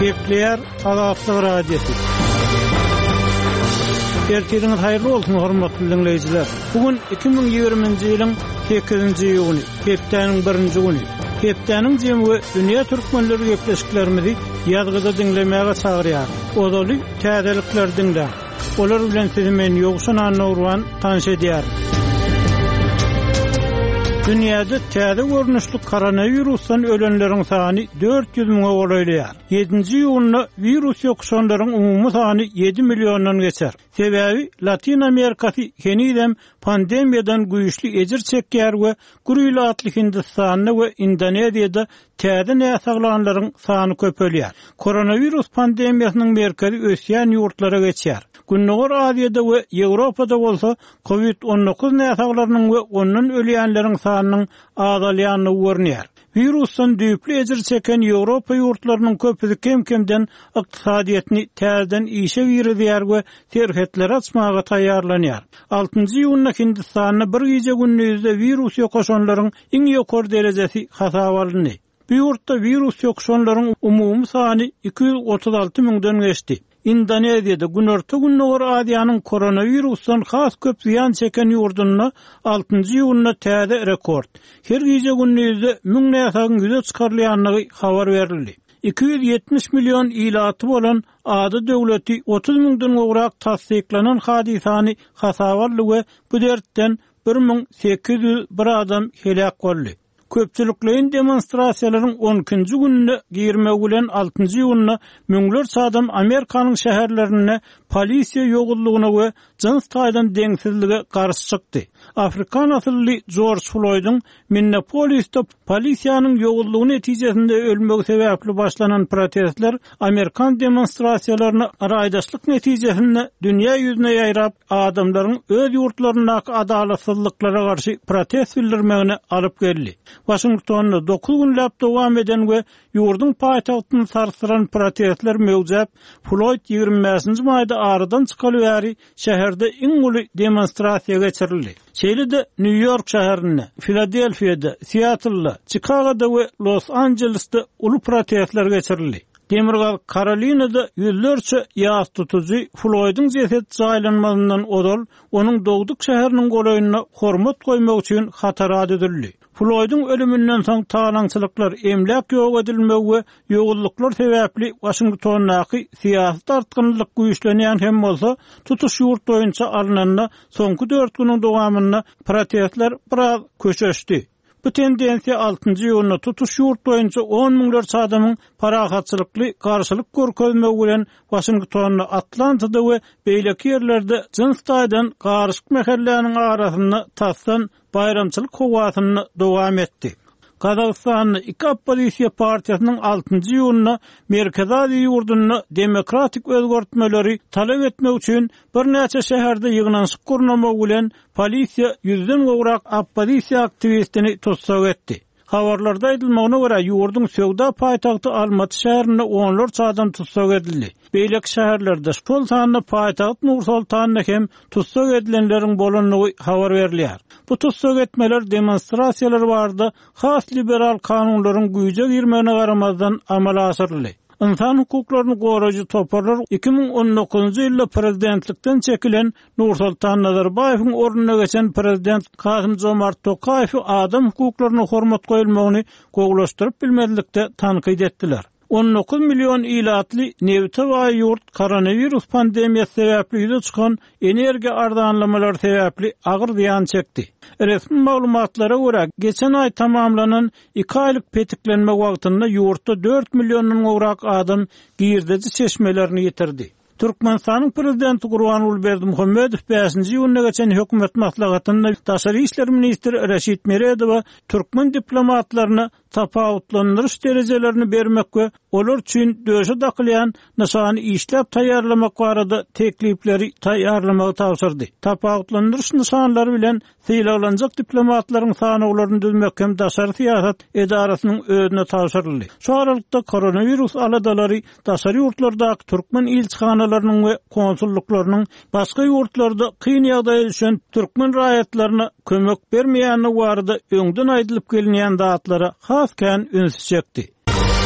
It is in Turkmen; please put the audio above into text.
Kepler Azatlyk radiosu. Ertiriňiz haýyrly bolsun hormatly dinleýijiler. Bugun 2020-nji ýylyň 8-nji ýyly, hepdeniň 1-nji güni. Hepdeniň jemgy dünýä türkmenleri gepleşiklerimizi ýazgyda dinlemäge çagyrýar. Odaly täzelikler dinle. Olar bilen sizi men ýogşan Nurwan tanış edýär. Dünyada täze görnüşli koronavirusdan ölenlerin sany 400 000'e golaýar. 7-nji ýylyny virus ýokşanlaryň umumy sany 7 milliondan geçer. Sebebi Latin Amerikasy kenidem pandemiýadan güýçli ejir çekýär we Gürüýli Hindistanyna we Indoneziýada täze näsaglanlaryň sany köpelýär. Koronavirus pandemiýasynyň merkezi ösýän ýurtlara geçýär. Günnäger Aziýada we Ýewropada bolsa COVID-19 näsaglarynyň we ondan ölýänleriň sanynyň azalýanyny görnýär. Virusdan düýpli ejir çeken Ýewropa ýurtlarynyň köpüsi kemkemden ykdysadyetini täzeden işe girýär we serhetler açmaga taýýarlanýar. 6-njy ýylyna Hindistanyna bir gece günnüzde virus ýokşanlaryň iň ýokary derejesi hasap alındy. Bu ýurtda virus ýokşanlaryň umumy sany 236 000'den geçdi. Indoneziýada günorta günnäger Aziýanyň koronavirusdan has köp ziýan çeken ýurduna 6-njy ýylyna täze rekord. Her gece günnüzde 1000 näsagyň ýüze çykarylýanlygy habar berildi. 270 milyon ilaty bolan ady döwleti 30 000'den gowrak tasdiklanan hadisany hasap aldy we bu dertten 1801 adam helak boldy. Köpçüliklerin demonstrasiýalaryň 10-njy gününe girme bilen 6-njy ýylyna müňlerçe adam Amerikanyň şäherlerine polisiýa ýogullygyna we jins taýdan deňsizlige garşy çykdy. Afrikan asylly George Floyd'un Minneapolis'ta polisiýanyň ýogullygy netijesinde ölmegi sebäpli başlanan protestler Amerikan demonstrasiýalaryna araýdaşlyk netijesinde dünýä ýüzüne ýaýrap adamlaryň öz ýurtlaryndaky adalatsızlyklara garşy protest bildirmegine alyp geldi. Washington'da 9 günläp dowam eden we ýurdun paýtagtyny sarsyran protestler mewjap Floyd 25-nji maýda aradan çykaly bäri şäherde iň uly demonstrasiýa geçirildi. Şeýle-de New York şäherinde, Philadelphia'da, Seattle'da, Chicago'da we Los Angeles'da uly protestler geçirildi. Demirgal Carolina'da yüzlerce ýas tutucu Floyd'un ceset jaýlanmasyndan odal onun dogduk şäheriniň golaýyna hormat goýmak üçin hatara edildi. Floyd'un ölümünden soň taýlançylyklar, emlak ýok edilmegi we ýogullyklar sebäpli Washington'daky syýasy tartgynlyk güýçlenýän hem bolsa tutuş ýurt boýunça alynanda soňky 4 güniň dowamında protestler biraz köçeşdi. Bu tendensiýa 6-njy ýylyna tutuş ýurt boýunça 10 000'lerçe adamyň parahatçylykly garşylyk görkezmegi bilen Washington'da, Atlanta'da we beýleki ýerlerde jins taýdan garşyk mehelläriniň arasynda tassan bayramçylyk howasyny dowam etdi. Kazakstanyň iki opposisiýa partiýasynyň 6-njy ýylyna Merkezi Aziýa ýurduna demokratik özgörtmeleri talap etmek üçin bir näçe şäherde ýygnanşyk gurnamak bilen polisiýa 100'den gowrak opposisiýa aktivistini tutsak etdi. Habarlarda aýdylmagyna görä ýurdun söwda paýtagty Almaty şäherinde onlarça adam tutsak edildi. Beýleki şäherlerde şol sanyna paýtagyt Nur-Sultanda hem tutsak edilenleriň bolanyny habar berilýär. Bu tutsak etmeler demonstrasiýalar barada has liberal kanunlaryň güýje girmegine garamazdan amala asyrly. İnsan hukuklaryny goraýjy toparlar 2019-njy ýylda prezidentlikden çekilen Nursultan Nazarbayewiň ornuna geçen prezident Kasym-Jomart Tokaýew adam hukuklaryna hormat goýulmagyny goglaşdyryp bilmezlikde tanqid etdiler. 19 milyon ilatly Nevte we ýurt koronavirus pandemiýasy sebäpli ýüze çykan energiýa ardanlamalar sebäpli agyr ziýan çekdi. Resmi maglumatlara görä geçen ay tamamlanan 2 aýlyk petiklenme wagtynda ýurtda 4 milyondan gowrak adam girdeji çeşmelerini ýitirdi. Türkmenistanyň prezidenti Gurbanuly Berdimuhammedow 5-nji ýylyna geçen hökümet maslahatynda Daşary işler ministri Reşit Meredow türkmen diplomatlaryna tapawutlandyryş derejelerini bermek we olar üçin döşe dakylýan nysany işläp taýýarlamak barada teklipleri taýýarlamagy tapşyrdy. Tapawutlandyryş nysanlary bilen syýlanjak diplomatlaryň sany olaryny düzmek hem daşary syýasat edarasynyň özüne tapşyryldy. Şu aralykda koronavirus aladalary daşary ýurtlardaky türkmen ilçixanalarynyň we konsulluklarynyň başga ýurtlarda kyn ýagdaýa düşen türkmen raýatlaryna kömek bermeýäni barada öňden aýdylyp gelinýän datlara hasken ünsüz çekdi.